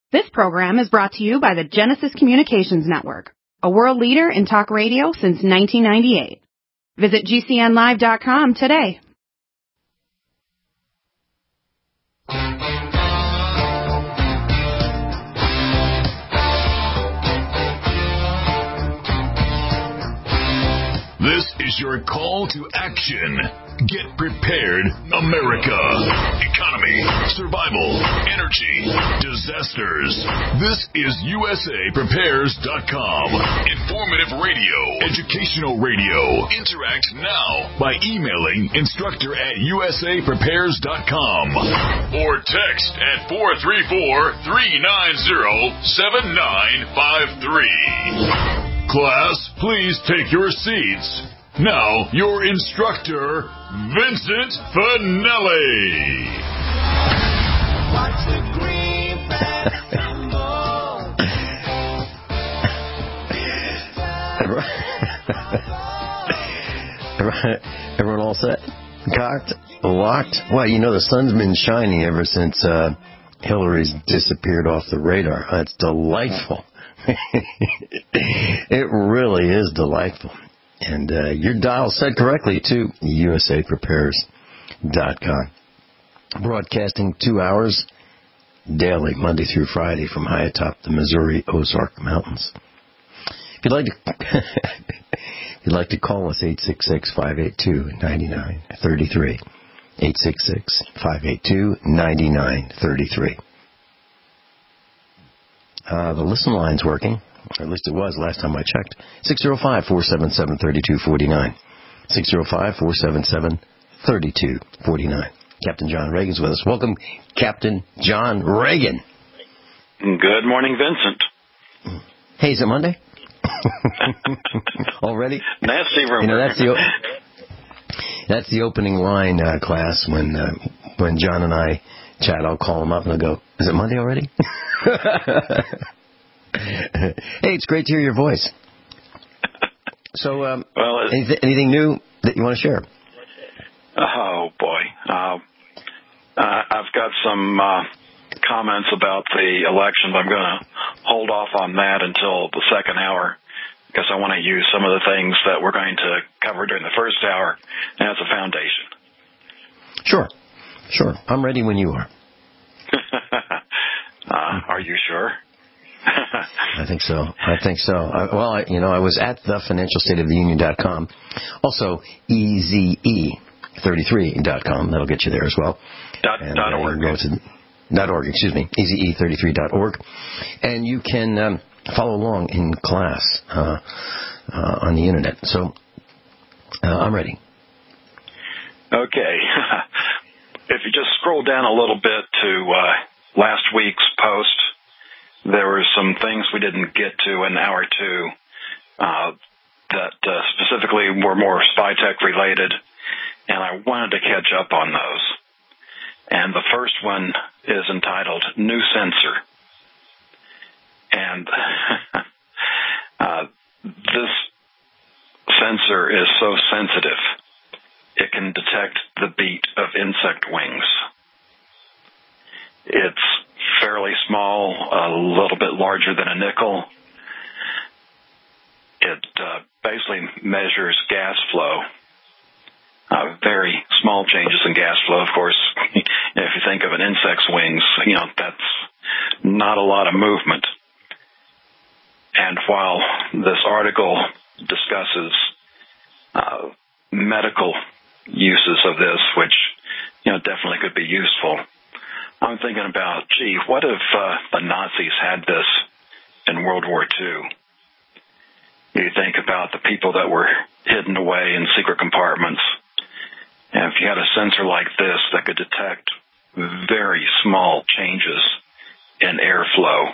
This program is brought to you by the Genesis Communications Network, a world leader in talk radio since 1998. Visit GCNlive.com today. This is your call to action. Get prepared, America. Economy, survival, energy, disasters. This is USAPrepares.com. Informative radio, educational radio. Interact now by emailing instructor@USAPrepares.com or text at 434-390-7953. Class, please take your seats. Now, your instructor, Vincent Finelli. Watch the greenback tumble. Everyone all set? Cocked? Locked? Well, you know, the sun's been shining ever since Hillary's disappeared off the radar. That's delightful. It really is delightful. And your dial set correctly, too, USAPrepares.com. Broadcasting 2 hours daily, Monday through Friday, from high atop the Missouri Ozark Mountains. If you'd like to call us, 866-582-9933. 866-582-9933. The listen line's working. Or at least it was last time I checked. 605-477-3249. 605-477-3249. Captain John Reagan's with us. Welcome, Captain John Reagan. Good morning, Vincent. Hey, is it Monday? Already? Nasty rumor. You know, that's the opening line, class, when John and I chat. I'll call him up and I'll go, is it Monday already? Hey, it's great to hear your voice. So, anything new that you want to share? Oh, boy. I've got some comments about the election, but I'm going to hold off on that until the second hour because I want to use some of the things that we're going to cover during the first hour as a foundation. Sure. I'm ready when you are. Are you sure? I think so. I was at thefinancialstateoftheunion.com. Also, EZE33.com. That'll get you there as well. .org. Go to .org, EZE33.org. And you can follow along in class on the Internet. So, I'm ready. Okay. If you just scroll down a little bit to last week's post, there were some things we didn't get to in hour two that specifically were more spy tech related, and I wanted to catch up on those. And the first one is entitled New Sensor. And this sensor is so sensitive, it can detect the beat of insect wings. It's fairly small, a little bit larger than a nickel. It basically measures gas flow. Very small changes in gas flow, of course. If you think of an insect's wings, that's not a lot of movement. And while this article discusses medical uses of this, which definitely could be useful, I'm thinking about, what if the Nazis had this in World War II? You think about the people that were hidden away in secret compartments. And if you had a sensor like this that could detect very small changes in airflow,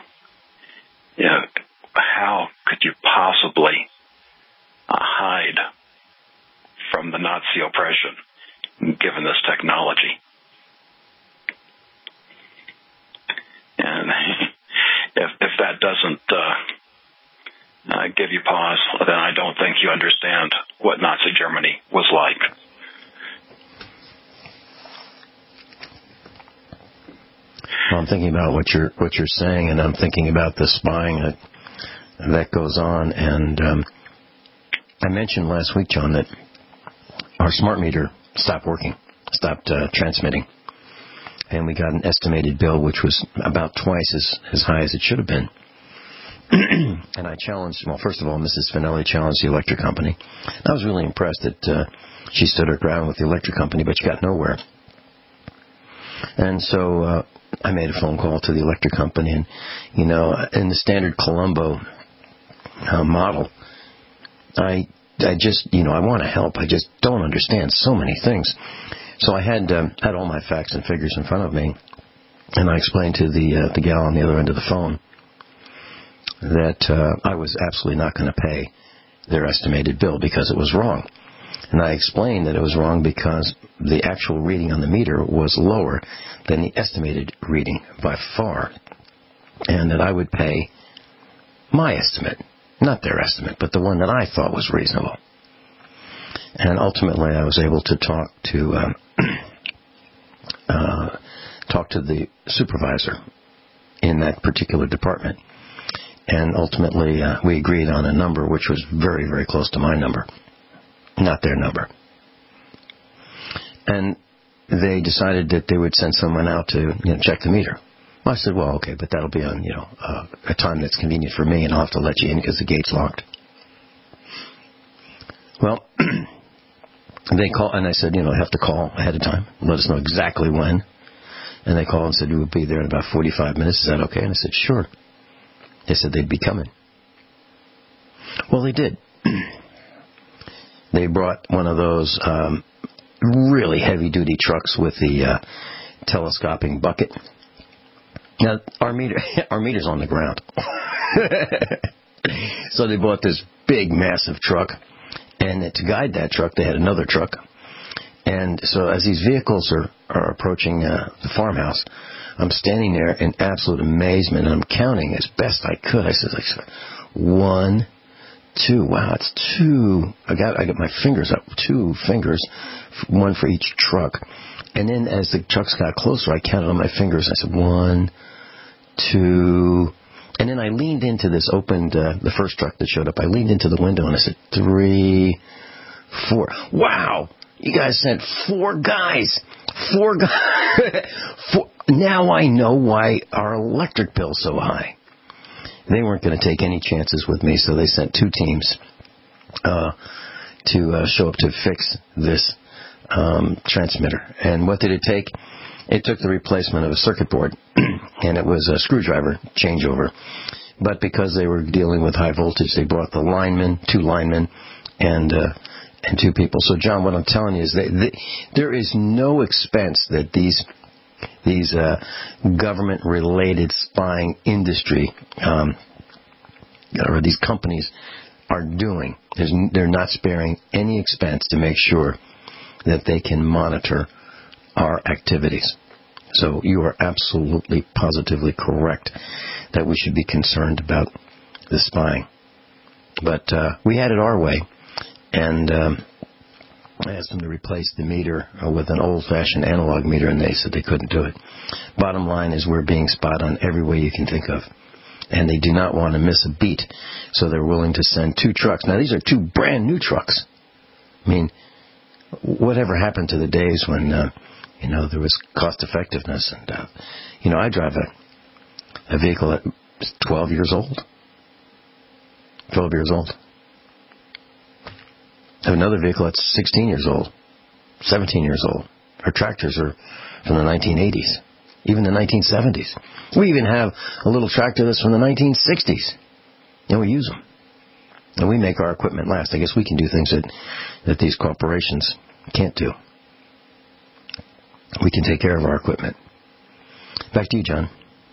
how could you possibly hide from the Nazi oppression given this technology? And if that doesn't give you pause, then I don't think you understand what Nazi Germany was like. Well, I'm thinking about what you're saying, and I'm thinking about the spying that goes on. And I mentioned last week, John, that our smart meter stopped working, stopped transmitting, and we got an estimated bill which was about twice as high as it should have been. And I challenged, well, first of all, Mrs. Finelli challenged the electric company. I was really impressed that she stood her ground with the electric company, but she got nowhere. And so I made a phone call to the electric company, and, you know, in the standard Colombo model, I just, you know, I want to help. I just don't understand so many things. So I had all my facts and figures in front of me, and I explained to the gal on the other end of the phone that I was absolutely not going to pay their estimated bill because it was wrong. And I explained that it was wrong because the actual reading on the meter was lower than the estimated reading by far, and that I would pay my estimate, not their estimate, but the one that I thought was reasonable. And ultimately, I was able to talk to the supervisor in that particular department. And ultimately, we agreed on a number which was very, very close to my number, not their number. And they decided that they would send someone out to, you know, check the meter. Well, I said, well, okay, but that'll be on, you know, a time that's convenient for me, and I'll have to let you in because the gate's locked. Well, they called, and I said, you know, I have to call ahead of time, let us know exactly when. And they called and said, we will be there in about 45 minutes. Is that okay? And I said, sure. They said they'd be coming. Well, they did. They brought one of those really heavy-duty trucks with the telescoping bucket. Now, our meter's on the ground. So they bought this big, massive truck. And to guide that truck, they had another truck. And so as these vehicles are approaching the farmhouse, I'm standing there in absolute amazement, and I'm counting as best I could. I said, 1, 2. Wow, it's 2. I got my fingers up. 2 fingers, one for each truck. And then as the trucks got closer, I counted on my fingers. I said 1, 2. And then I leaned into this, opened the first truck that showed up. I leaned into the window and I said 3, 4. Wow, you guys sent 4 guys. 4 guys. 4. Now I know why our electric bill's so high. They weren't going to take any chances with me, so they sent 2 teams to show up to fix this transmitter. And what did it take? It took the replacement of a circuit board, and it was a screwdriver changeover. But because they were dealing with high voltage, they brought the linemen, 2 linemen, and 2 people. So, John, what I'm telling you is there is no expense that these government-related spying industry or these companies are doing. They're not sparing any expense to make sure that they can monitor our activities. So you are absolutely, positively correct that we should be concerned about the spying. But we had it our way, and I asked them to replace the meter with an old-fashioned analog meter, and they said they couldn't do it. Bottom line is we're being spied on every way you can think of, and they do not want to miss a beat, so they're willing to send 2 trucks. Now, these are 2 brand-new trucks. I mean, whatever happened to the days when, there was cost-effectiveness? And, I drive a vehicle that's 12 years old. 12 years old. I have another vehicle that's 16 years old, 17 years old. Our tractors are from the 1980s, even the 1970s. We even have a little tractor that's from the 1960s, and we use them. And we make our equipment last. I guess we can do things that these corporations can't do. We can take care of our equipment. Back to you, John.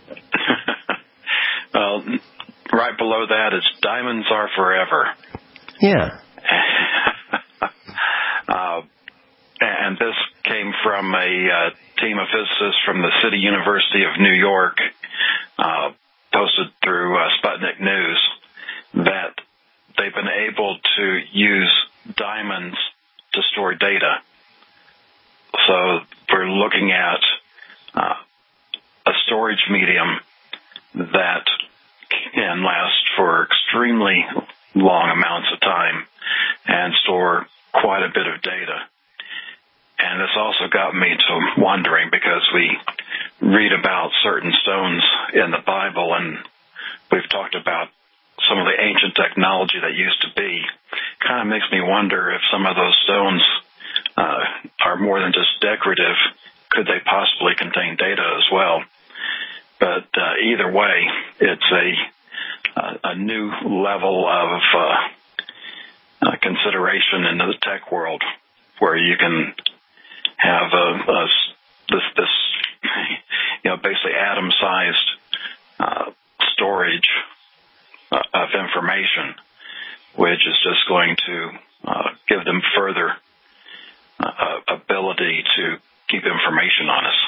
Well, right below that is diamonds are forever. Yeah. And this came from a team of physicists from the City University of New York, posted through Sputnik News, that they've been able to use diamonds to store data. So we're looking at a storage that can last for extremely long amounts of time and store quite a bit of data. And this also got me to wondering, because we read about certain stones in the Bible, and we've talked about some of the ancient technology that used to be. Kind of makes me wonder if some of those stones are more than just decorative. Could they possibly contain data as well? But either way, it's a new level of consideration in the tech world, where you can have this basically atom-sized storage of information, which is just going to give them further ability to keep information on us.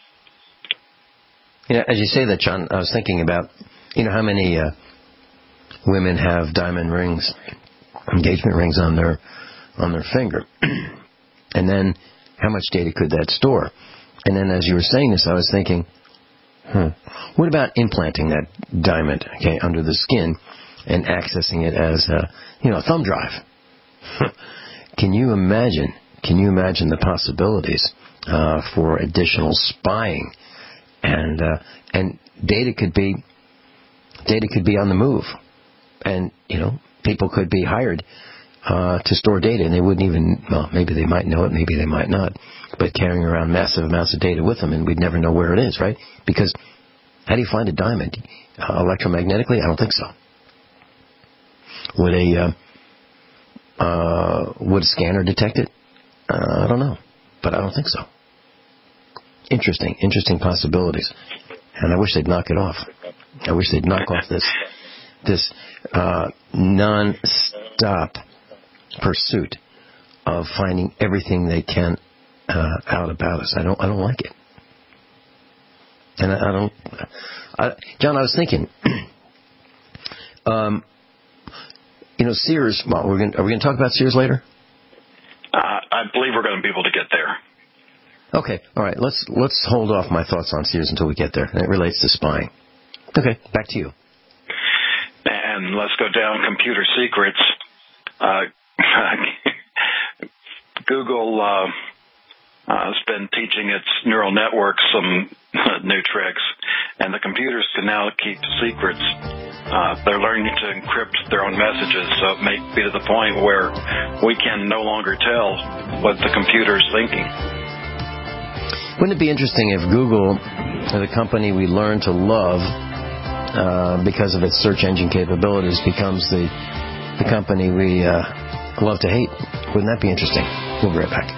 As you say that, John, I was thinking about, how many women have diamond rings, engagement rings on their finger, and then how much data could that store? And then as you were saying this, I was thinking, what about implanting that diamond, under the skin and accessing it as a thumb drive? Can you imagine the possibilities for additional spying, and data could be on the move, and people could be hired to store data, and they wouldn't even, maybe they might know it, maybe they might not, but carrying around massive amounts of data with them, and we'd never know where it is, right? Because how do you find a diamond? Electromagnetically? I don't think so. Would a scanner detect it? I don't know, but I don't think so. Interesting possibilities, and I wish they'd knock it off. I wish they'd knock off this non-stop pursuit of finding everything they can out about us. I don't like it, and John, I was thinking, Sears. Well, are we going to talk about Sears later? I believe we're going to be able to get there. Okay, all right. Let's hold off my thoughts on Sears until we get there. And it relates to spying. Okay, back to you. And let's go down computer secrets. Google has been teaching its neural networks some new tricks, and the computers can now keep secrets. They're learning to encrypt their own messages, so it may be to the point where we can no longer tell what the computer's thinking. Wouldn't it be interesting if Google, the company we learn to love because of its search engine capabilities, becomes the company we love to hate? Wouldn't that be interesting? We'll be right back.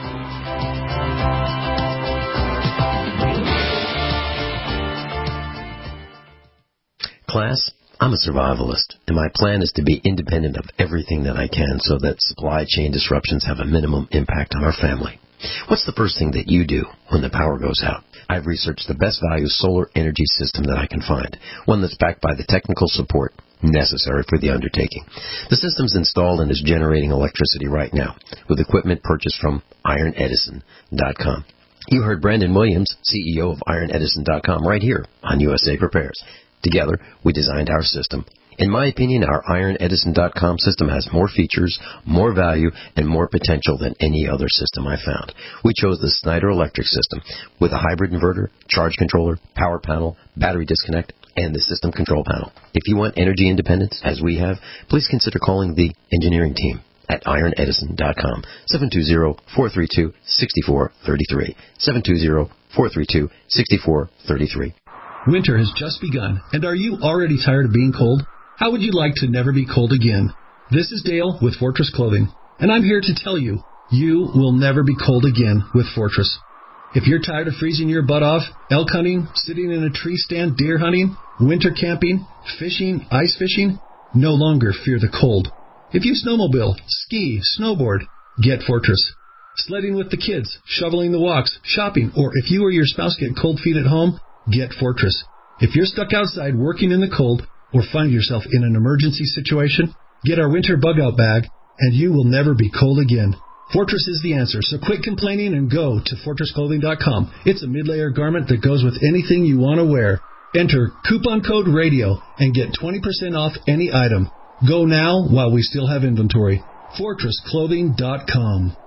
Class, I'm a survivalist, and my plan is to be independent of everything that I can so that supply chain disruptions have a minimum impact on our family. What's the first thing that you do when the power goes out? I've researched the best value solar energy system that I can find, one that's backed by the technical support necessary for the undertaking. The system's installed and is generating electricity right now with equipment purchased from IronEdison.com. You heard Brandon Williams, CEO of IronEdison.com, right here on USA Prepares. Together, we designed our system. In my opinion, our IronEdison.com system has more features, more value, and more potential than any other system I found. We chose the Snyder Electric system with a hybrid inverter, charge controller, power panel, battery disconnect, and the system control panel. If you want energy independence, as we have, please consider calling the engineering team at IronEdison.com, 720-432-6433, 720-432-6433. Winter has just begun, and are you already tired of being cold? How would you like to never be cold again? This is Dale with Fortress Clothing, and I'm here to tell you, you will never be cold again with Fortress. If you're tired of freezing your butt off, elk hunting, sitting in a tree stand, deer hunting, winter camping, fishing, ice fishing, no longer fear the cold. If you snowmobile, ski, snowboard, get Fortress. Sledding with the kids, shoveling the walks, shopping, or if you or your spouse get cold feet at home, get Fortress. If you're stuck outside working in the cold or find yourself in an emergency situation, get our winter bug-out bag, and you will never be cold again. Fortress is the answer, so quit complaining and go to FortressClothing.com. It's a mid-layer garment that goes with anything you want to wear. Enter coupon code RADIO and get 20% off any item. Go now while we still have inventory. FortressClothing.com.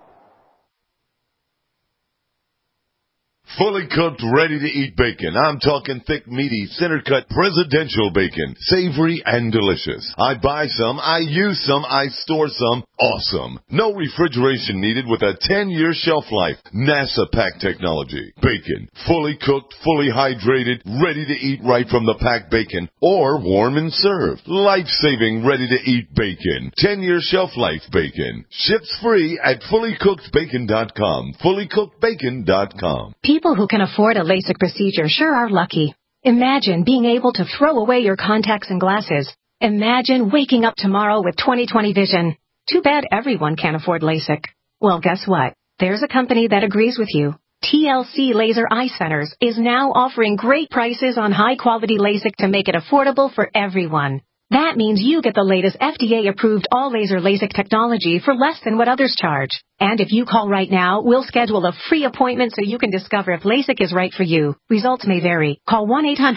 Fully cooked, ready-to-eat bacon. I'm talking thick, meaty, center-cut, presidential bacon. Savory and delicious. I buy some, I use some, I store some. Awesome. No refrigeration needed with a 10-year shelf life. NASA pack technology. Bacon. Fully cooked, fully hydrated, ready to eat right from the packed bacon. Or warm and served. Life-saving, ready-to-eat bacon. 10-year shelf life bacon. Ships free at fullycookedbacon.com. Fullycookedbacon.com. People who can afford a LASIK procedure sure are lucky. Imagine being able to throw away your contacts and glasses. Imagine waking up tomorrow with 20/20 vision. Too bad everyone can't afford LASIK. Well, guess what? There's a company that agrees with you. TLC Laser Eye Centers is now offering great prices on high-quality LASIK to make it affordable for everyone. That means you get the latest FDA-approved all-laser LASIK technology for less than what others charge. And if you call right now, we'll schedule a free appointment so you can discover if LASIK is right for you. Results may vary. Call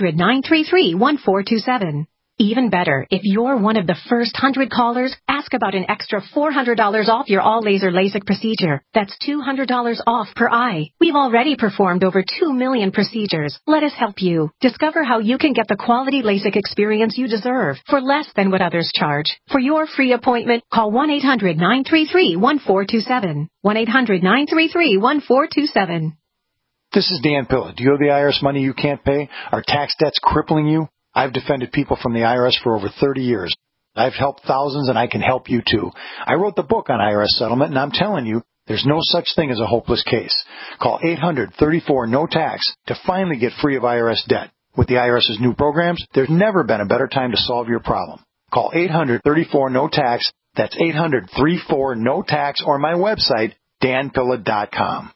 1-800-933-1427. Even better, if you're one of the first 100 callers, ask about an extra $400 off your all-laser LASIK procedure. That's $200 off per eye. We've already performed over 2 million procedures. Let us help you. Discover how you can get the quality LASIK experience you deserve for less than what others charge. For your free appointment, call 1-800-933-1427. 1-800-933-1427. This is Dan Pilla. Do you owe the IRS money you can't pay? Are tax debts crippling you? I've defended people from the IRS for over 30 years. I've helped thousands, and I can help you too. I wrote the book on IRS settlement, and I'm telling you, there's no such thing as a hopeless case. Call 800-34-NO-TAX to finally get free of IRS debt. With the IRS's new programs, there's never been a better time to solve your problem. Call 800-34-NO-TAX. That's 800-34-NO-TAX, or my website, danpilla.com.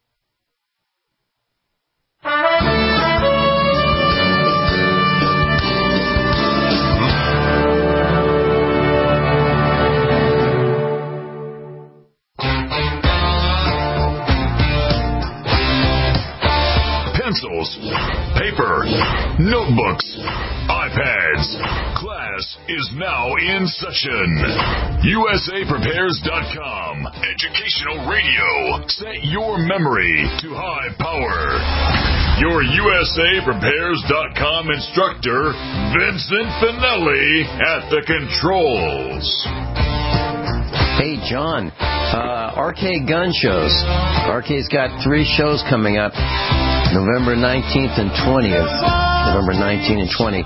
Pencils, paper, notebooks, iPads. Class is now in session. USAPrepares.com. Educational radio. Set your memory to high power. Your USAPrepares.com instructor, Vincent Finelli, at the controls. Hey, John, RK Gun Shows. RK's got 3 shows coming up, November 19th and 20th. November 19 and 20.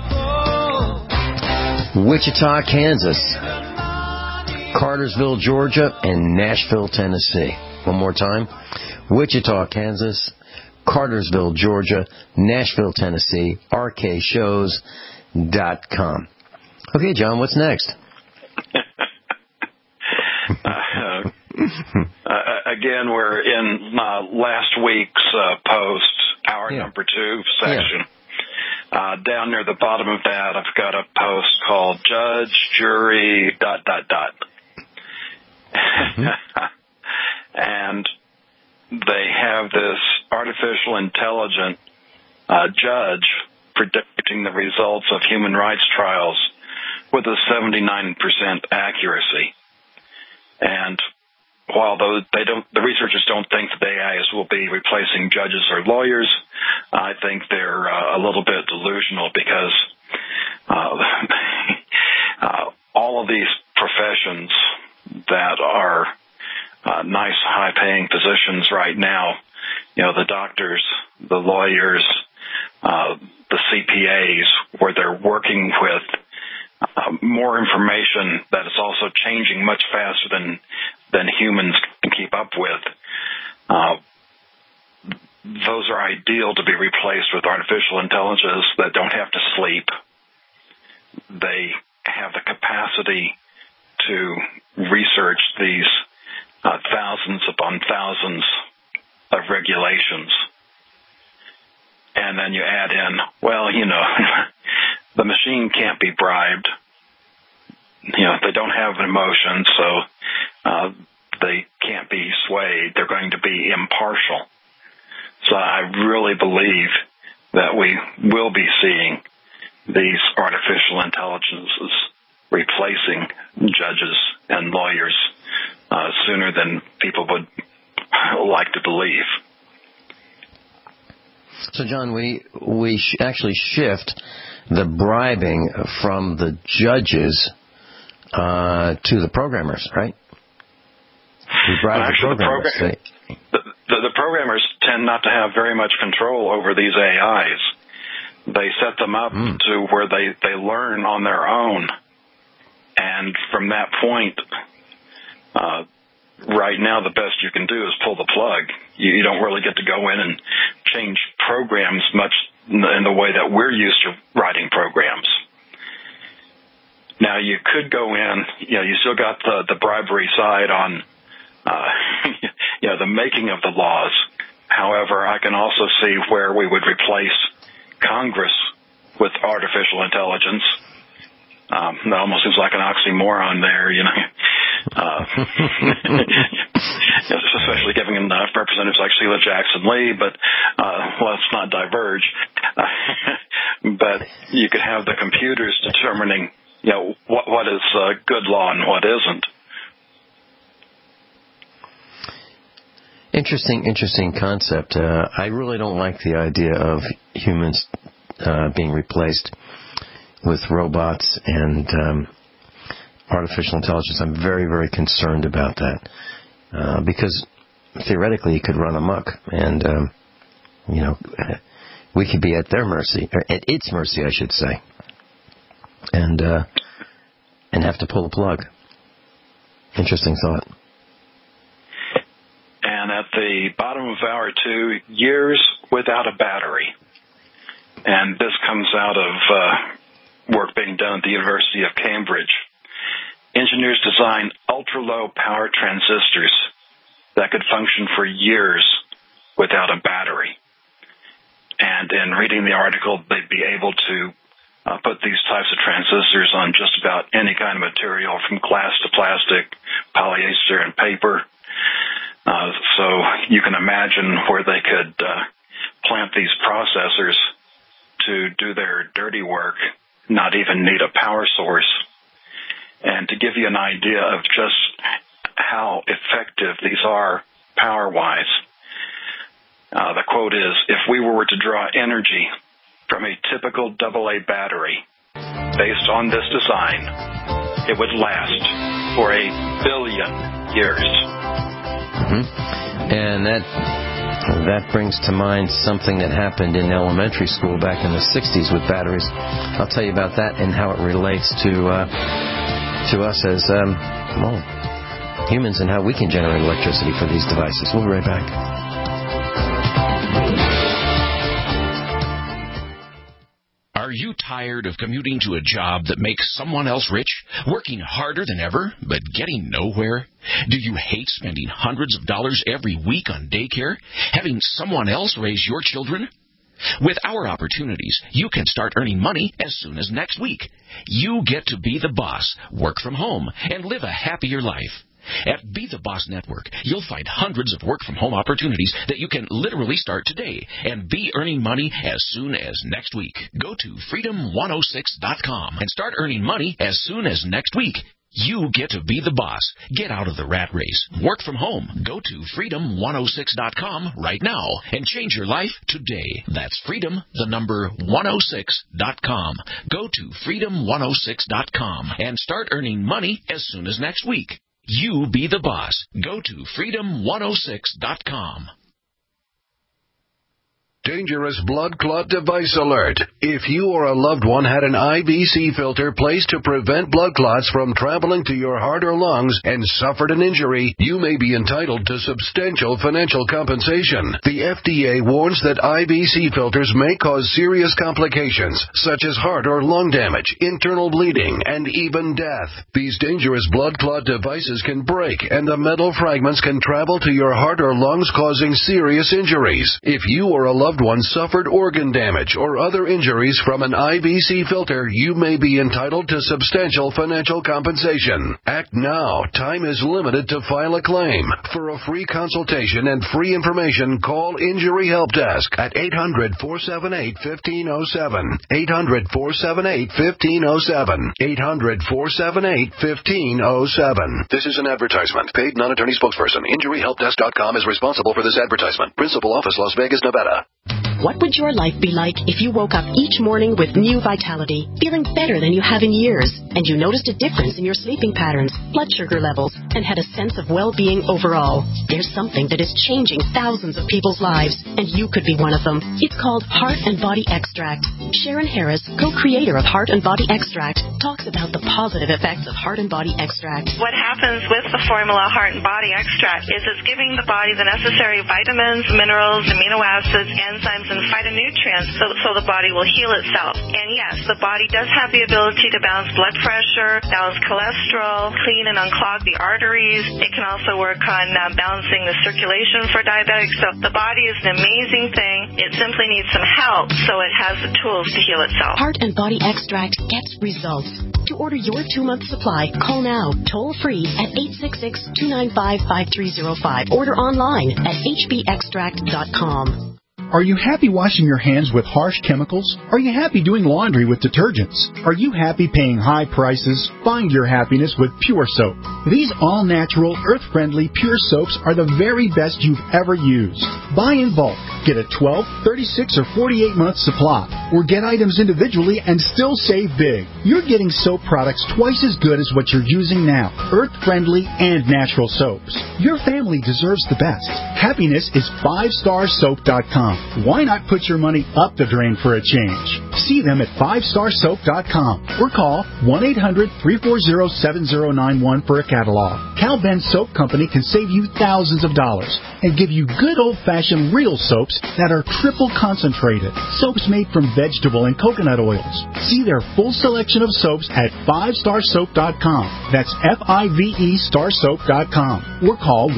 Wichita, Kansas. Cartersville, Georgia, and Nashville, Tennessee. One more time. Wichita, Kansas. Cartersville, Georgia, Nashville, Tennessee. RKShows.com. Okay, John, what's next? Again, we're in last week's post, hour number 2 section. Down near the bottom of that, I've got a post called Judge, Jury, ... And they have this artificial intelligent judge predicting the results of human rights trials with a 79% accuracy. And while the researchers don't think that the AIs will be replacing judges or lawyers, I think they're a little bit delusional because all of these professions that are nice, high-paying positions right now, you know, the doctors, the lawyers, the CPAs, where they're working with more information that is also changing much faster than humans can keep up with. Those are ideal to be replaced with artificial intelligence that don't have to sleep. They have the capacity to research these thousands upon thousands of regulations. And then you add in, well, you know, the machine can't be bribed. You know, they don't have an emotion, so they can't be swayed. They're going to be impartial. So I really believe that we will be seeing these artificial intelligences replacing judges and lawyers sooner than people would like to believe. So, John, we actually shift the bribing from the judges to the programmers, right? We bribe the programmers. The programmers tend not to have very much control over these AIs. They set them up to where they learn on their own. And from that point, right now the best you can do is pull the plug. You don't really get to go in and change programs much in the way that we're used to writing programs. Now, you could go in, you still got the bribery side on the making of the laws. However, I can also see where we would replace Congress with artificial intelligence. That almost seems like an oxymoron there, especially giving them representatives like Sheila Jackson Lee, but let's not diverge. But you could have the computers determining, what is good law and what isn't. Interesting concept. I really don't like the idea of humans being replaced with robots and artificial intelligence. I'm very, very concerned about that because theoretically it could run amok, and we could be at their mercy, or at its mercy, I should say, and have to pull the plug. Interesting thought. And at the bottom of hour 2, years without a battery. And this comes out of work being done at the University of Cambridge. Engineers design ultra-low power transistors that could function for years without a battery. And in reading the article, they'd be able to put these types of transistors on just about any kind of material, from glass to plastic, polyester, and paper. So you can imagine where they could plant these processors to do their dirty work, not even need a power source. And to give you an idea of just how effective these are power-wise, the quote is, if we were to draw energy from a typical AA battery based on this design, it would last for 1 billion years. And that brings to mind something that happened in elementary school back in the 60s with batteries. I'll tell you about that and how it relates to us as humans and how we can generate electricity for these devices. We'll be right back. Are you tired of commuting to a job that makes someone else rich, working harder than ever, but getting nowhere? Do you hate spending hundreds of dollars every week on daycare, having someone else raise your children? With our opportunities, you can start earning money as soon as next week. You get to be the boss, work from home, and live a happier life. At Be the Boss Network, you'll find hundreds of work-from-home opportunities that you can literally start today and be earning money as soon as next week. Go to freedom106.com and start earning money as soon as next week. You get to be the boss. Get out of the rat race. Work from home. Go to freedom106.com right now and change your life today. That's freedom106.com. Go to freedom106.com and start earning money as soon as next week. You be the boss. Go to freedom106.com. Dangerous blood clot device alert. If you or a loved one had an IVC filter placed to prevent blood clots from traveling to your heart or lungs and suffered an injury, you may be entitled to substantial financial compensation. The FDA warns that IVC filters may cause serious complications, such as heart or lung damage, internal bleeding, and even death. These dangerous blood clot devices can break, and the metal fragments can travel to your heart or lungs, causing serious injuries. If you or a loved loved one suffered organ damage or other injuries from an IVC filter, you may be entitled to substantial financial compensation. Act now. Time is limited to file a claim. For a free consultation and free information, call Injury Help Desk at 800-478-1507. 800-478-1507. 800-478-1507. This is an advertisement. Paid non-attorney spokesperson. InjuryHelpDesk.com is responsible for this advertisement. Principal office, Las Vegas, Nevada. What would your life be like if you woke up each morning with new vitality, feeling better than you have in years, and you noticed a difference in your sleeping patterns, blood sugar levels, and had a sense of well-being overall? There's something that is changing thousands of people's lives, and you could be one of them. It's called Heart and Body Extract. Sharon Harris, co-creator of Heart and Body Extract, talks about the positive effects of Heart and Body Extract. What happens with the formula Heart and Body Extract is it's giving the body the necessary vitamins, minerals, amino acids, enzymes, and phytonutrients so the body will heal itself. And yes, the body does have the ability to balance blood pressure, balance cholesterol, clean and unclog the arteries. It can also work on balancing the circulation for diabetics. So the body is an amazing thing. It simply needs some help so it has the tools to heal itself. Heart and Body Extract gets results. To order your 2-month supply, call now, toll free at 866-295-5305. Order online at hbextract.com. Are you happy washing your hands with harsh chemicals? Are you happy doing laundry with detergents? Are you happy paying high prices? Find your happiness with Pure Soap. These all-natural, earth-friendly Pure Soaps are the very best you've ever used. Buy in bulk. Get a 12, 36, or 48-month supply. Or get items individually and still save big. You're getting soap products twice as good as what you're using now. Earth-friendly and natural soaps. Your family deserves the best. Happiness is 5starsoap.com. Why not put your money up the drain for a change? See them at 5starsoap.com or call 1-800-340-7091 for a catalog. Cal Ben Soap Company can save you thousands of dollars and give you good old-fashioned real soaps that are triple concentrated. Soaps made from vegetable and coconut oils. See their full selection of soaps at 5starsoap.com. That's F-I-V-E starsoap.com or call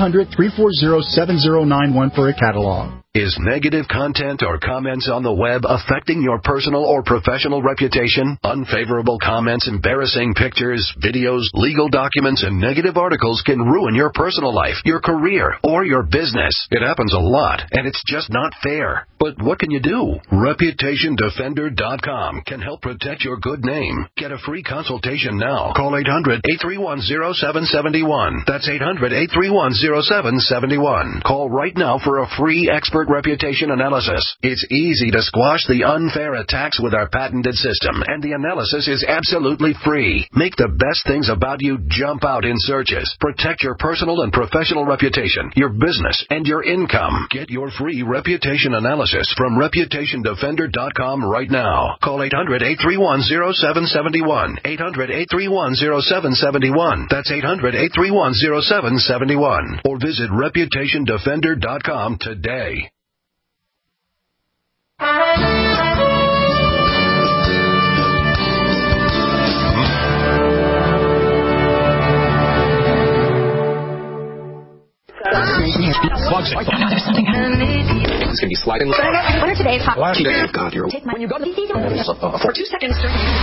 1-800-340-7091 for a catalog. Is negative content or comments on the web affecting your personal or professional reputation? Unfavorable comments, embarrassing pictures, videos, legal documents, and negative articles can ruin your personal life, your career, or your business. It happens a lot, and it's just not fair. But what can you do? ReputationDefender.com can help protect your good name. Get a free consultation now. Call 800-831-0771. That's 800-831-0771. Call right now for a free expert reputation analysis. It's easy to squash the unfair attacks with our patented system, and the analysis is absolutely free. Make the best things about you jump out in searches. Protect your personal and professional reputation, your business, and your income. Get your free reputation analysis from ReputationDefender.com right now. Call 800-831-0771. 800-831-0771. That's 800-831-0771. Or visit ReputationDefender.com today. There's something happening. It's going to be sliding. What are today's hot? God, when you go to for 2 seconds.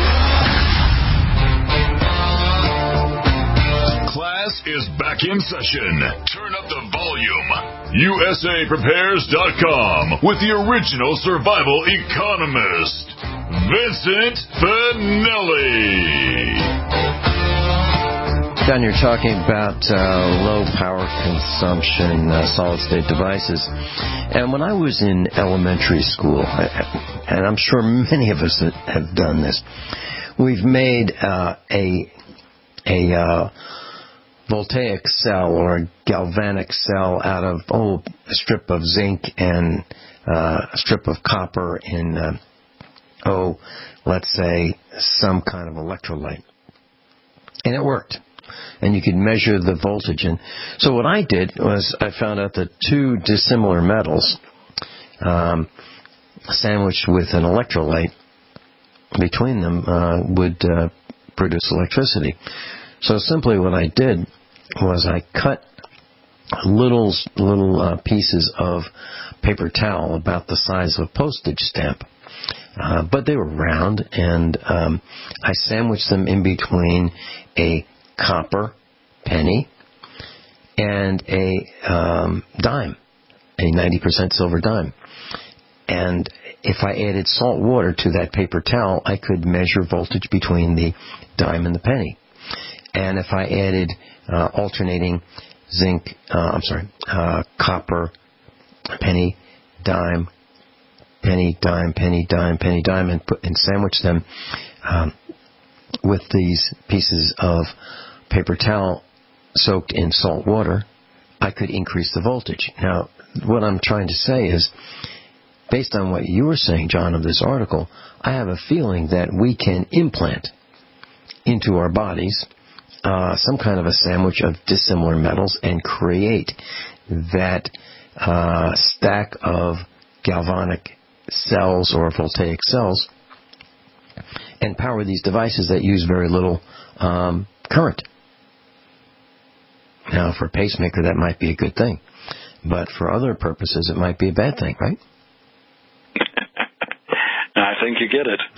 Class is back in session. Turn up the volume. USAPrepares.com with the original survival economist, Vincent Finelli. John, you're talking about low power consumption solid-state devices. And when I was in elementary school, and I'm sure many of us have done this, we've made a voltaic cell or a galvanic cell out of a strip of zinc and a strip of copper in, let's say, some kind of electrolyte. And it worked. And you could measure the voltage. And so what I did was I found out that two dissimilar metals sandwiched with an electrolyte between them would produce electricity. So simply what I did was I cut little pieces of paper towel about the size of a postage stamp. But they were round, and I sandwiched them in between a copper penny and a dime, a 90% silver dime. And if I added salt water to that paper towel, I could measure voltage between the dime and the penny. And if I added alternating copper, penny, dime, penny, dime, penny, dime, penny, dime, and sandwich them with these pieces of paper towel soaked in salt water, I could increase the voltage. Now, what I'm trying to say is, based on what you were saying, John, of this article, I have a feeling that we can implant into our bodies some kind of a sandwich of dissimilar metals and create that stack of galvanic cells or voltaic cells and power these devices that use very little current. Now, for a pacemaker, that might be a good thing. But for other purposes, it might be a bad thing, right? I think you get it.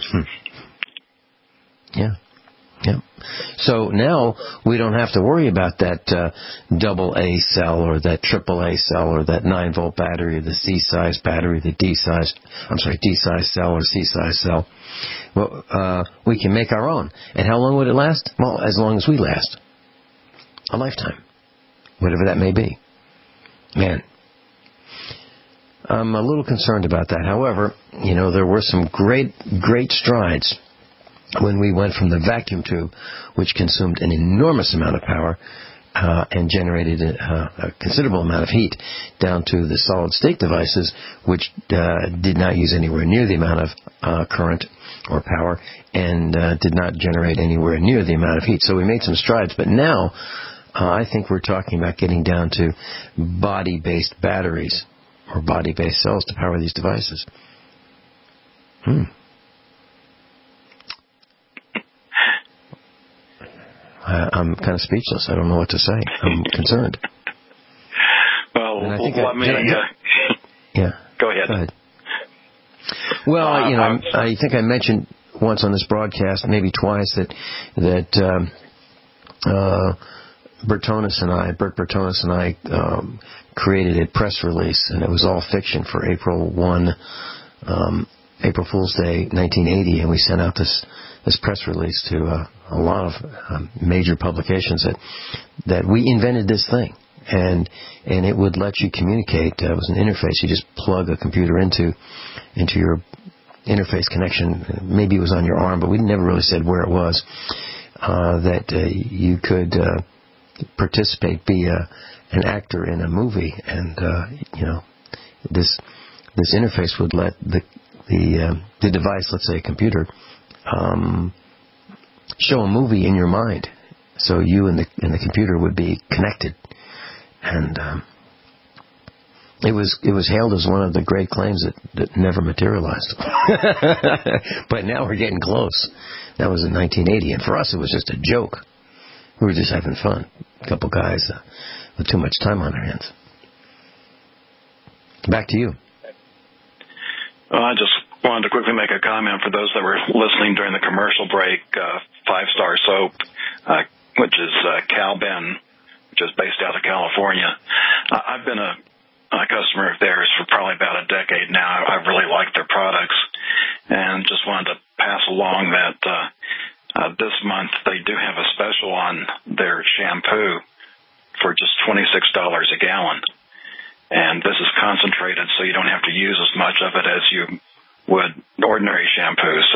Yeah. So now we don't have to worry about that double A cell or that triple A cell or that 9-volt battery or the C-size battery, the D-size cell or C-size cell. Well, we can make our own. And how long would it last? Well, as long as we last. A lifetime. Whatever that may be. Man, I'm a little concerned about that. However, there were some great strides when we went from the vacuum tube, which consumed an enormous amount of power and generated a considerable amount of heat, down to the solid-state devices, which did not use anywhere near the amount of current or power and did not generate anywhere near the amount of heat. So we made some strides, but now I think we're talking about getting down to body-based batteries or body-based cells to power these devices. I'm kind of speechless. I don't know what to say. I'm concerned. Well, and I think let me... Go ahead. Well, I think I mentioned once on this broadcast, maybe twice, that Bert Bertonis and I created a press release, and it was all fiction for April Fool's Day 1980, and we sent out this press release to a lot of major publications that we invented this thing, and it would let you communicate. It was an interface. You just plug a computer into your interface connection. Maybe it was on your arm, but we never really said where it was. That you could participate, be an actor in a movie, and this interface would let the device, let's say a computer, show a movie in your mind, so you and the computer would be connected, and it was hailed as one of the great claims that never materialized. But now we're getting close. That was in 1980, and for us it was just a joke. We were just having fun. A couple guys with too much time on their hands. Back to you. Well, I just wanted to quickly make a comment for those that were listening during the commercial break. 5-Star Soap, which is Cal-Ben, which is based out of California. I've been a customer of theirs for probably about a decade now. I really like their products, and just wanted to pass along that this month they do have a special on their shampoo for just $26 a gallon. And this is concentrated, so you don't have to use as much of it as you would ordinary shampoo. So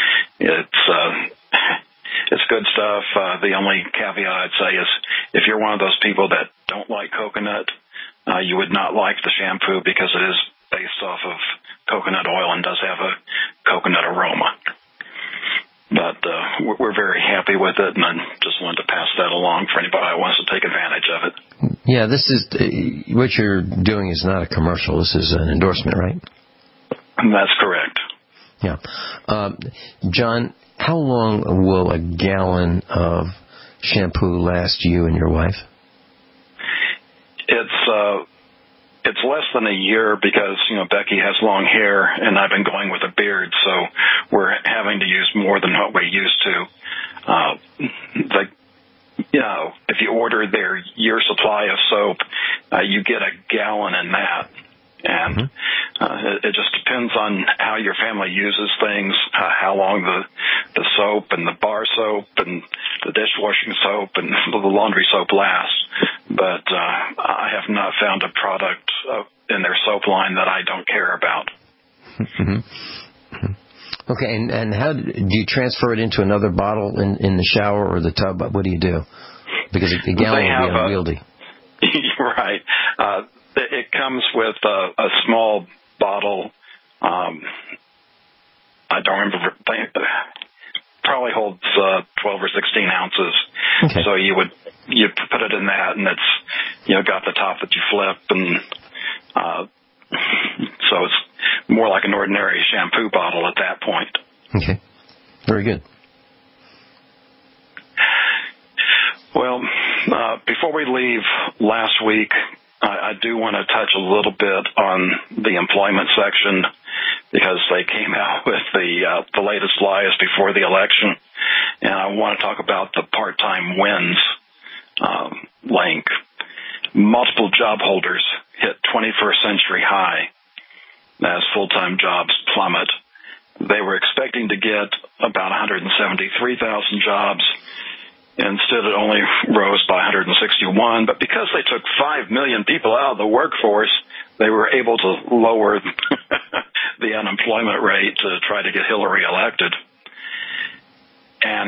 it's good stuff. The only caveat I'd say is if you're one of those people that don't like coconut, you would not like the shampoo because it is based off of coconut oil and does have a coconut aroma. But we're very happy with it, and I just wanted to pass that along for anybody who wants to take advantage of it. Yeah, this is what you're doing is not a commercial. This is an endorsement, right? That's correct. Yeah. John, how long will a gallon of shampoo last you and your wife? It's it's less than a year because, Becky has long hair and I've been going with a beard, so we're having to use more than what we used to. If you order their year supply of soap, you get a gallon in that. And it just depends on how your family uses things, how long the soap and the bar soap and the dishwashing soap and the laundry soap lasts. But I have not found a product in their soap line that I don't care about. Okay, and how do you transfer it into another bottle in the shower or the tub? What do you do? Because the gallon will be unwieldy. Right. It comes with a small bottle. I don't remember. Probably holds 12 or 16 ounces. Okay. So you put it in that, and it's got the top that you flip, and so it's more like an ordinary shampoo bottle at that point. Okay. Very good. Well, before we leave last week, I do want to touch a little bit on the employment section because they came out with the latest lies before the election, and I want to talk about the part-time wins link. Multiple job holders hit 21st century high as full-time jobs plummet. They were expecting to get about 173,000 jobs. Instead, it only rose by 161, but because they took 5 million people out of the workforce, they were able to lower the unemployment rate to try to get Hillary elected. And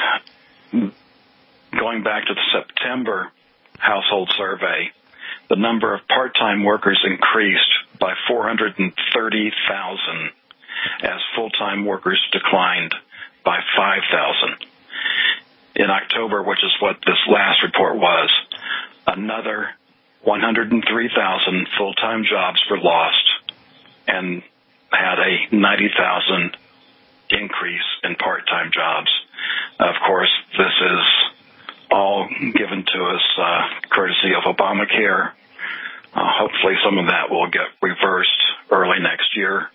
going back to the September household survey, the number of part-time workers increased by 430,000 as full-time workers declined by 5,000. In October, which is what this last report was, another 103,000 full-time jobs were lost and had a 90,000 increase in part-time jobs. Of course, this is all given to us courtesy of Obamacare. Hopefully some of that will get reversed early next year.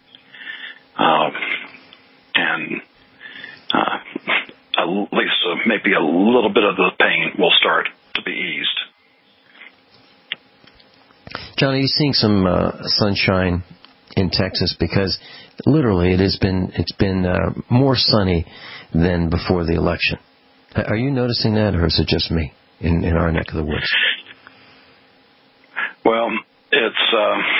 At least maybe a little bit of the pain will start to be eased. John, are you seeing some sunshine in Texas? Because literally it's been more sunny than before the election. Are you noticing that, or is it just me in our neck of the woods? Well, it's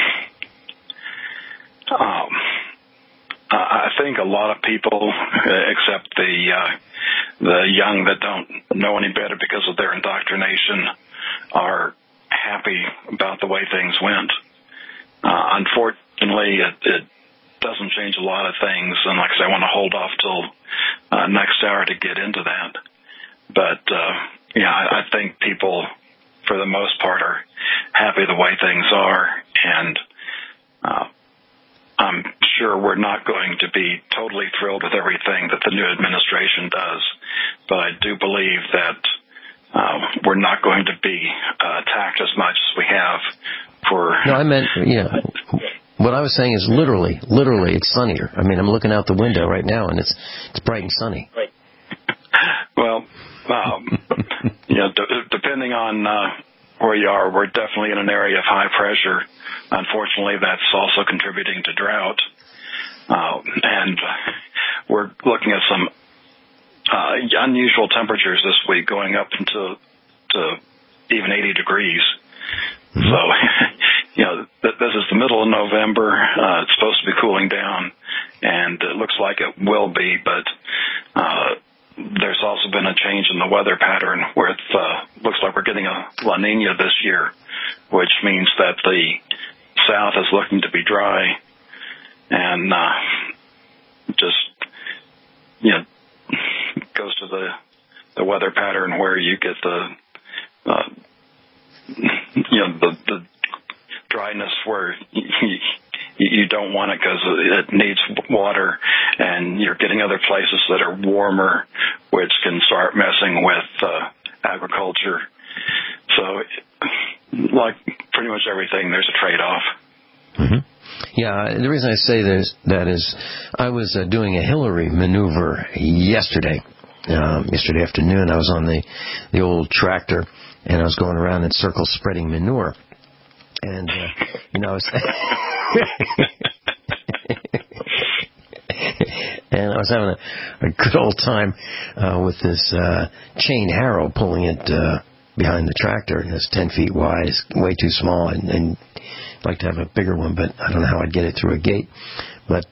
I think a lot of people, except the young that don't know any better because of their indoctrination, are happy about the way things went. Unfortunately, it doesn't change a lot of things, and like I said, I want to hold off till next hour to get into that. But I think people, for the most part, are happy the way things are, and I'm sure we're not going to be totally thrilled with everything that the new administration does, but I do believe that we're not going to be attacked as much as we have for... No, I meant, what I was saying is literally, it's sunnier. I mean, I'm looking out the window right now, and it's bright and sunny. Right. Well, depending on where you are, we're definitely in an area of high pressure. Unfortunately, that's also contributing to drought. And we're looking at some unusual temperatures this week, going up to even 80 degrees. Mm-hmm. So, this is the middle of November. It's supposed to be cooling down, and it looks like it will be, but there's also been a change in the weather pattern where it looks like we're getting a La Nina this year, which means that the south is looking to be dry, and goes to the weather pattern where you get the dryness where you don't want it because it needs water, and you're getting other places that are warmer, which can start messing with agriculture. So, like pretty much everything, there's a trade-off. Mm-hmm. Yeah, the reason I say that is I was doing a Hillary maneuver yesterday afternoon. I was on the old tractor, and I was going around in circles spreading manure. And, I was... and I was having a good old time with this chain harrow, pulling it behind the tractor. It's 10 feet wide. It's way too small, and I'd like to have a bigger one, but I don't know how I'd get it through a gate. But,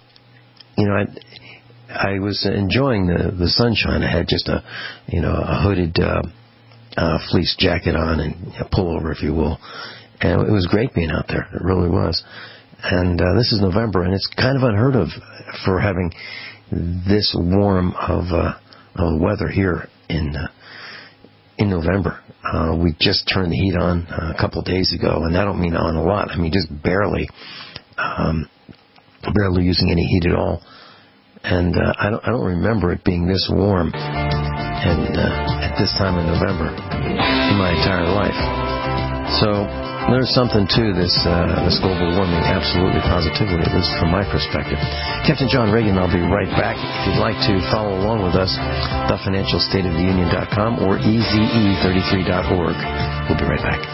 I was enjoying the sunshine. I had just a hooded fleece jacket on and a pullover, if you will. And it was great being out there. It really was. And this is November, and it's kind of unheard of for having this warm of weather here in November. We just turned the heat on a couple of days ago, and I don't mean on a lot. I mean just barely using any heat at all. And I don't remember it being this warm and at this time in November in my entire life. So there's something to this global warming, absolutely, positively, at least from my perspective. Captain John Reagan, I'll be right back. If you'd like to follow along with us, thefinancialstateoftheunion.com or EZE33.org. We'll be right back.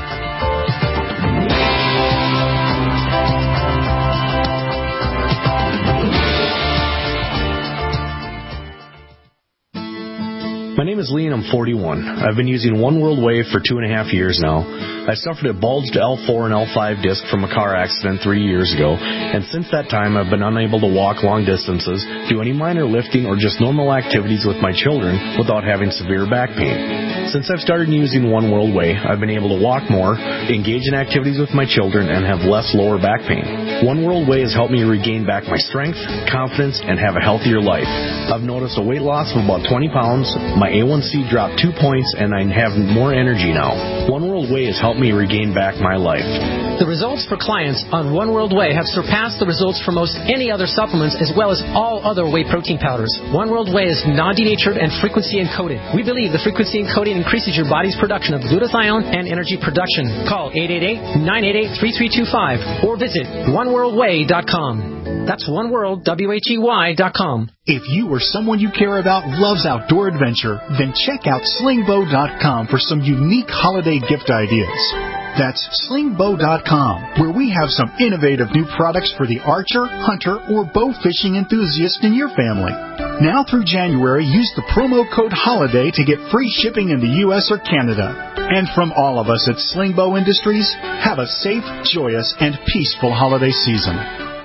My name is Lee and I'm 41. I've been using One World Wave for 2.5 years now. I suffered a bulged L4 and L5 disc from a car accident 3 years ago, and since that time I've been unable to walk long distances, do any minor lifting or just normal activities with my children without having severe back pain. Since I've started using One World Way, I've been able to walk more, engage in activities with my children, and have less lower back pain. One World Way has helped me regain back my strength, confidence, and have a healthier life. I've noticed a weight loss of about 20 pounds, my A1C dropped 2 points, and I have more energy now. One World Way has helped me regain back my life. The results for clients on One World Way have surpassed the results for most any other supplements as well as all other whey protein powders. One World Way is non-denatured and frequency encoded. We believe the frequency encoding increases your body's production of glutathione and energy production. Call 888-988-3325 or visit oneworldway.com. That's oneworldwhey.com. If you or someone you care about loves outdoor adventure, then check out slingbow.com for some unique holiday gift ideas. That's slingbow.com, where we have some innovative new products for the archer, hunter, or bow fishing enthusiast in your family. Now through January, use the promo code HOLIDAY to get free shipping in the U.S. or Canada. And from all of us at Slingbow Industries, have a safe, joyous, and peaceful holiday season.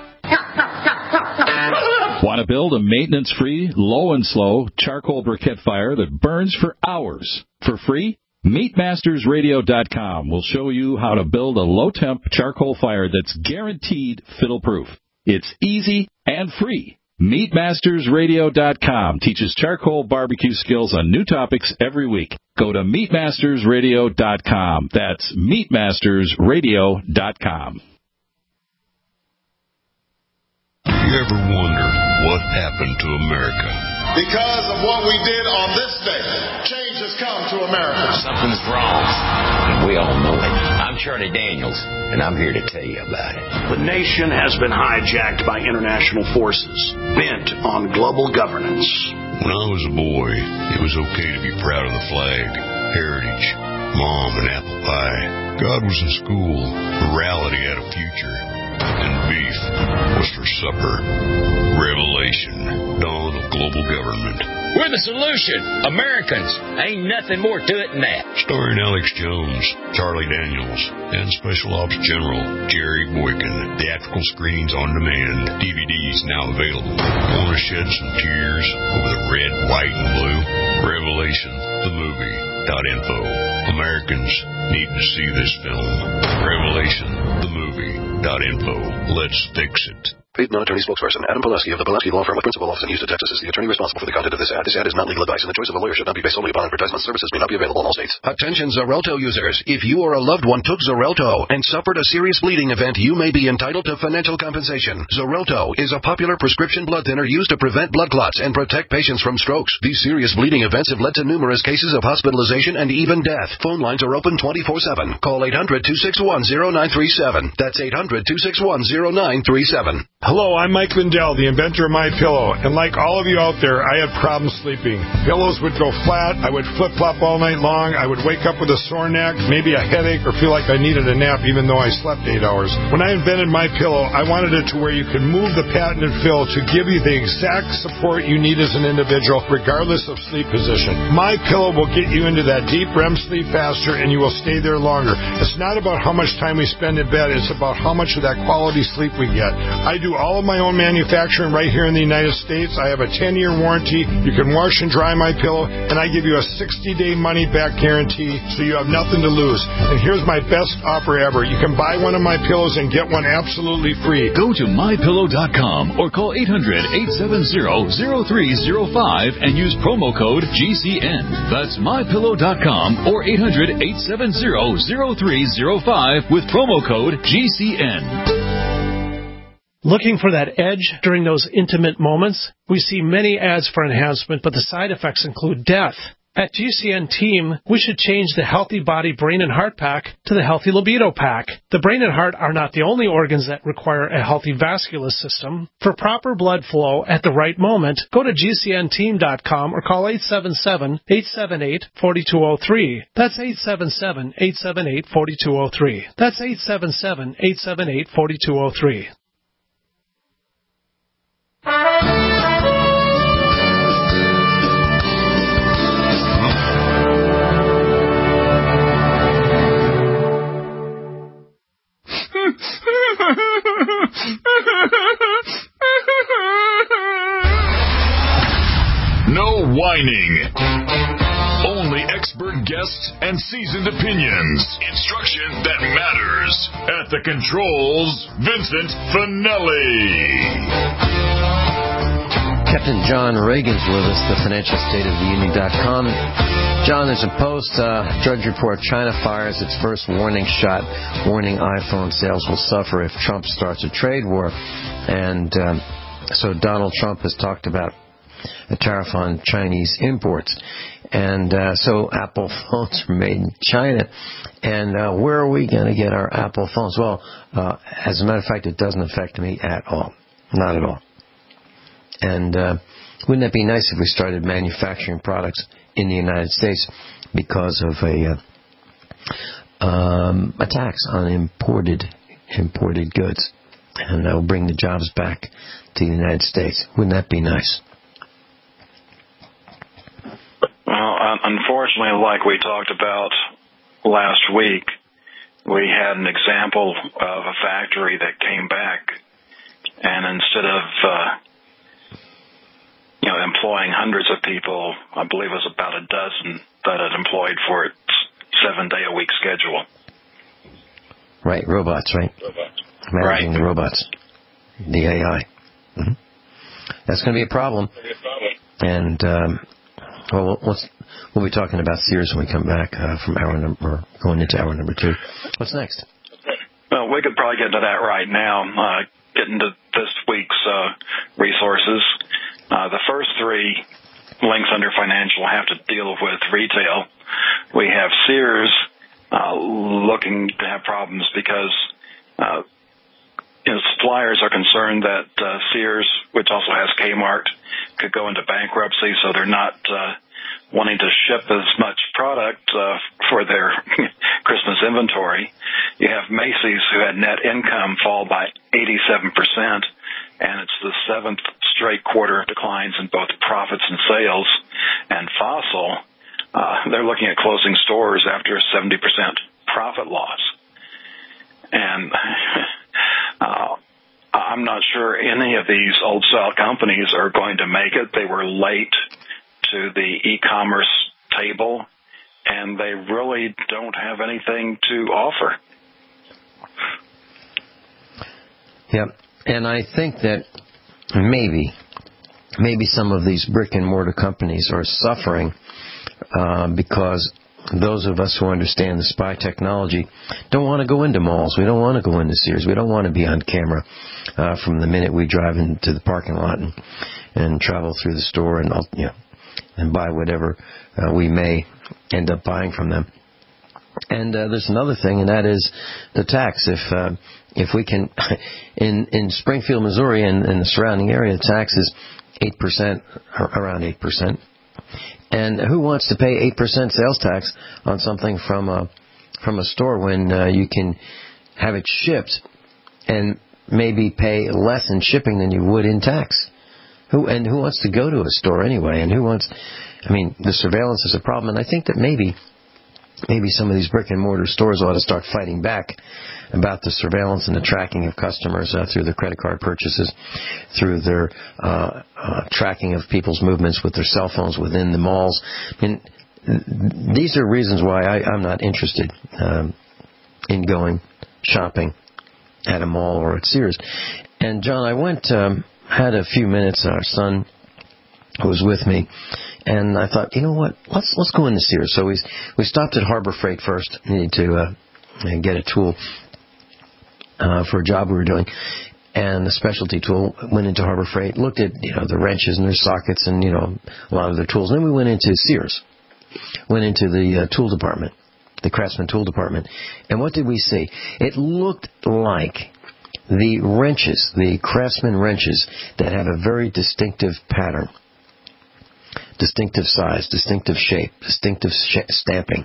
Want to build a maintenance-free, low and slow charcoal briquette fire that burns for hours for free? MeatMastersRadio.com will show you how to build a low-temp charcoal fire that's guaranteed fiddle-proof. It's easy and free. MeatMastersRadio.com teaches charcoal barbecue skills on new topics every week. Go to MeatMastersRadio.com. That's MeatMastersRadio.com. You ever wonder what happened to America? Because of what we did on this day, change has come to America. Something's wrong, and we all know it. I'm Charlie Daniels, and I'm here to tell you about it. The nation has been hijacked by international forces, bent on global governance. When I was a boy, it was okay to be proud of the flag, heritage, mom, and apple pie. God was in school, morality had a future, and beef was for supper. Revelation, dawn of global government. We're the solution. Americans. Ain't nothing more to it than that. Starring Alex Jones, Charlie Daniels, and Special Ops General Jerry Boykin. Theatrical screenings on demand. DVDs now available. Want to shed some tears over the red, white, and blue? Revelation, the movie.info. Americans need to see this film. Revelation, the movie.info. Let's fix it. Paid non-attorney spokesperson Adam Pulaski of the Pulaski Law Firm with principal office in Houston, Texas is the attorney responsible for the content of this ad. This ad is not legal advice, and the choice of a lawyer should not be based solely upon advertisement. Services may not be available in all states. Attention Xarelto users. If you or a loved one took Xarelto and suffered a serious bleeding event, you may be entitled to financial compensation. Xarelto is a popular prescription blood thinner used to prevent blood clots and protect patients from strokes. These serious bleeding events have led to numerous cases of hospitalization and even death. Phone lines are open 24/7. Call 800-261-0937. That's 800-261-0937. Hello, I'm Mike Lindell, the inventor of MyPillow, and like all of you out there, I had problems sleeping. Pillows would go flat, I would flip-flop all night long, I would wake up with a sore neck, maybe a headache, or feel like I needed a nap even though I slept 8 hours. When I invented MyPillow, I wanted it to where you could move the patented fill to give you the exact support you need as an individual, regardless of sleep position. MyPillow will get you into that deep REM sleep faster, and you will stay there longer. It's not about how much time we spend in bed, it's about how much of that quality sleep we get. I do all of my own manufacturing right here in the United States. I have a 10-year warranty. You can wash and dry my pillow, and I give you a 60-day money-back guarantee, so you have nothing to lose. And here's my best offer ever. You can buy one of my pillows and get one absolutely free. Go to MyPillow.com or call 800-870-0305 and use promo code GCN. That's MyPillow.com or 800-870-0305 with promo code GCN. Looking for that edge during those intimate moments? We see many ads for enhancement, but the side effects include death. At GCN Team, we should change the Healthy Body, Brain, and Heart Pack to the Healthy Libido Pack. The brain and heart are not the only organs that require a healthy vascular system. For proper blood flow at the right moment, go to GCNteam.com or call 877-878-4203. That's 877-878-4203. That's 877-878-4203. No whining. Only expert guests and seasoned opinions. Instruction that matters. At the controls, Vincent Finelli. Captain John Reagan's with us, the financialstateoftheunion.com. John, there's a post, Drudge Report, China fires its first warning shot, warning iPhone sales will suffer if Trump starts a trade war. And so Donald Trump has talked about a tariff on Chinese imports. And so Apple phones are made in China. And where are we going to get our Apple phones? Well, as a matter of fact, it doesn't affect me at all. Not at all. And wouldn't that be nice if we started manufacturing products in the United States because of a tax on imported goods, and that will bring the jobs back to the United States? Wouldn't that be nice? Well, unfortunately, like we talked about last week, we had an example of a factory that came back, and instead of employing hundreds of people, I believe it was about a dozen that it employed for its 7-day-a-week schedule. Right, robots, right? Managing the robots, the AI. Mm-hmm. That's going to be a problem. And we'll be talking about Sears when we come back from going into hour number 2. What's next? Well, we could probably get into that right now. Get into this week's resources. The first 3 links under financial have to deal with retail. We have Sears looking to have problems because suppliers are concerned that Sears, which also has Kmart, could go into bankruptcy, so they're not wanting to ship as much product for their Christmas inventory. You have Macy's, who had net income fall by 87%, and it's the 7th straight quarter of declines in both profits and sales. And Fossil, they're looking at closing stores after a 70% profit loss. And I'm not sure any of these old-style companies are going to make it. They were late to the e-commerce table, and they really don't have anything to offer. Yep. And I think that maybe some of these brick-and-mortar companies are suffering because those of us who understand the spy technology don't want to go into malls. We don't want to go into Sears. We don't want to be on camera from the minute we drive into the parking lot and travel through the store and buy whatever we may end up buying from them. And there's another thing, and that is the tax. If we can, in Springfield, Missouri, and the surrounding area, the tax is 8%, around 8%. And who wants to pay 8% sales tax on something from a store when you can have it shipped and maybe pay less in shipping than you would in tax? Who wants to go to a store anyway? And the surveillance is a problem, and I think that maybe some of these brick-and-mortar stores ought to start fighting back about the surveillance and the tracking of customers through their credit card purchases, through their tracking of people's movements with their cell phones within the malls. These are reasons why I'm not interested in going shopping at a mall or at Sears. And, John, I went, had a few minutes, our son was with me, and I thought, you know what, let's go into Sears. So we stopped at Harbor Freight first, needed to get a tool for a job we were doing, and a specialty tool. Went into Harbor Freight, looked at the wrenches and their sockets and a lot of their tools. Then we went into Sears, went into the tool department, the Craftsman tool department, and what did we see? It looked like the wrenches, the Craftsman wrenches that have a very distinctive pattern, distinctive size, distinctive shape, distinctive stamping,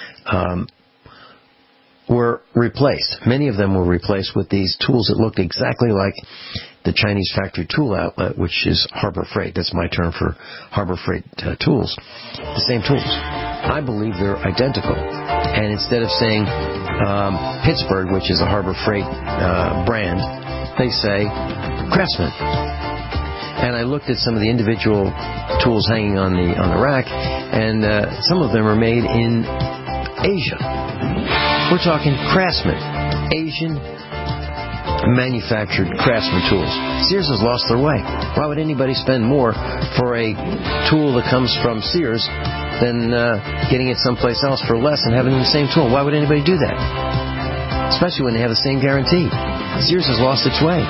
were replaced. Many of them were replaced with these tools that looked exactly like the Chinese factory tool outlet, which is Harbor Freight. That's my term for Harbor Freight tools. The same tools. I believe they're identical. And instead of saying Pittsburgh, which is a Harbor Freight brand, they say Craftsman. And I looked at some of the individual tools hanging on the rack, and some of them are made in Asia. We're talking Craftsman, Asian manufactured Craftsman tools. Sears has lost their way. Why would anybody spend more for a tool that comes from Sears than getting it someplace else for less and having the same tool? Why would anybody do that? Especially when they have the same guarantee. Sears has lost its way.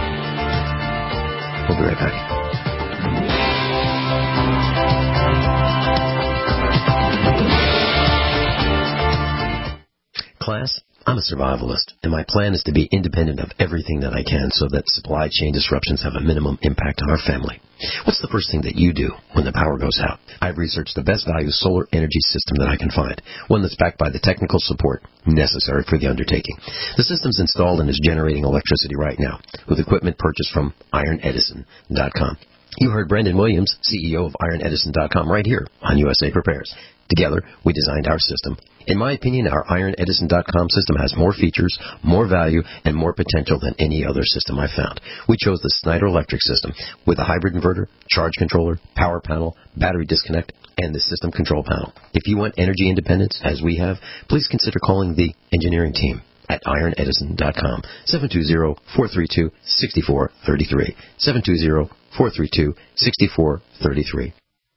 We'll be right back. Class, I'm a survivalist, and my plan is to be independent of everything that I can so that supply chain disruptions have a minimum impact on our family. What's the first thing that you do when the power goes out? I've researched the best value solar energy system that I can find, one that's backed by the technical support necessary for the undertaking. The system's installed and is generating electricity right now with equipment purchased from IronEdison.com. You heard Brendan Williams, CEO of IronEdison.com, right here on USA Prepares. Together, we designed our system. In my opinion, our IronEdison.com system has more features, more value, and more potential than any other system I've found. We chose the Snyder Electric system with a hybrid inverter, charge controller, power panel, battery disconnect, and the system control panel. If you want energy independence, as we have, please consider calling the engineering team at IronEdison.com, 720-432-6433, 720-432-6433.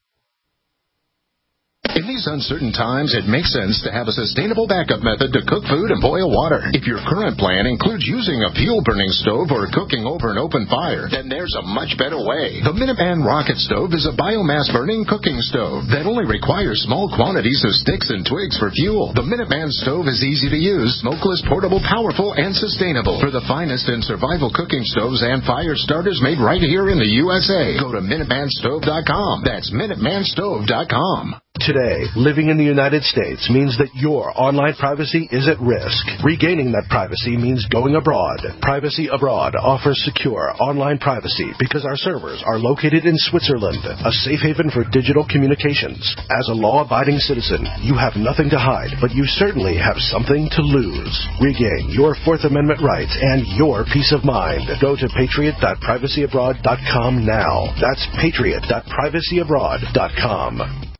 In these uncertain times, it makes sense to have a sustainable backup method to cook food and boil water. If your current plan includes using a fuel-burning stove or cooking over an open fire, then there's a much better way. The Minuteman Rocket Stove is a biomass-burning cooking stove that only requires small quantities of sticks and twigs for fuel. The Minuteman Stove is easy to use, smokeless, portable, powerful, and sustainable. For the finest in survival cooking stoves and fire starters made right here in the USA, go to MinutemanStove.com. That's MinutemanStove.com. Today, living in the United States means that your online privacy is at risk. Regaining that privacy means going abroad. Privacy Abroad offers secure online privacy because our servers are located in Switzerland, a safe haven for digital communications. As a law-abiding citizen, you have nothing to hide, but you certainly have something to lose. Regain your Fourth Amendment rights and your peace of mind. Go to patriot.privacyabroad.com now. That's patriot.privacyabroad.com.